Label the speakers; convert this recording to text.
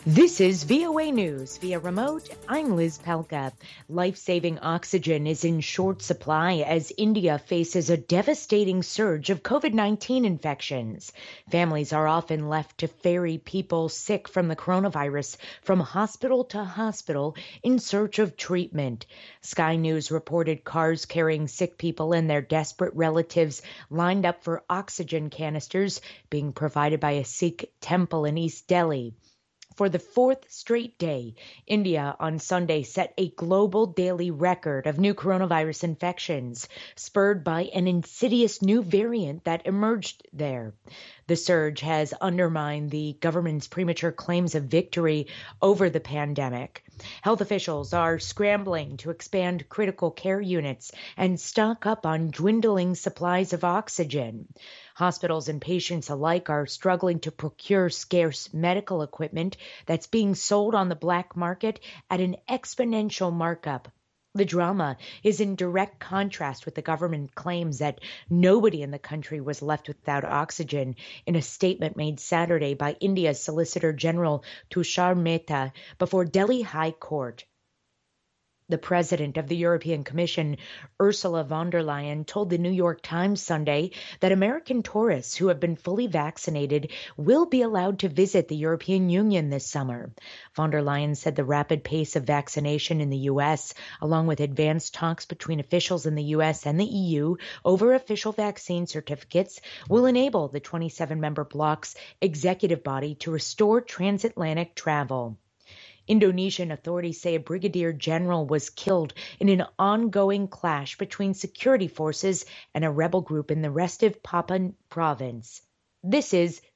Speaker 1: This is VOA News via remote. I'm Liz Pelka. Life-saving oxygen is in short supply as India faces a devastating surge of COVID-19 infections. Families are often left to ferry people sick from the coronavirus from hospital to hospital in search of treatment. Sky News reported cars carrying sick people and their desperate relatives lined up for oxygen canisters being provided by a Sikh temple in East Delhi. For the fourth straight day, India on Sunday set a global daily record of new coronavirus infections, spurred by an insidious new variant that emerged there. The surge has undermined the government's premature claims of victory over the pandemic. Health officials are scrambling to expand critical care units and stock up on dwindling supplies of oxygen. Hospitals and patients alike are struggling to procure scarce medical equipment that's being sold on the black market at an exponential markup. The drama is in direct contrast with the government claims that nobody in the country was left without oxygen in a statement made Saturday by India's Solicitor General Tushar Mehta before Delhi High Court. The president of the European Commission, Ursula von der Leyen, told the New York Times Sunday that American tourists who have been fully vaccinated will be allowed to visit the European Union this summer. Von der Leyen said the rapid pace of vaccination in the U.S., along with advanced talks between officials in the U.S. and the EU over official vaccine certificates, will enable the 27-member bloc's executive body to restore transatlantic travel. Indonesian authorities say a brigadier general was killed in an ongoing clash between security forces and a rebel group in the rest of Papua province. This is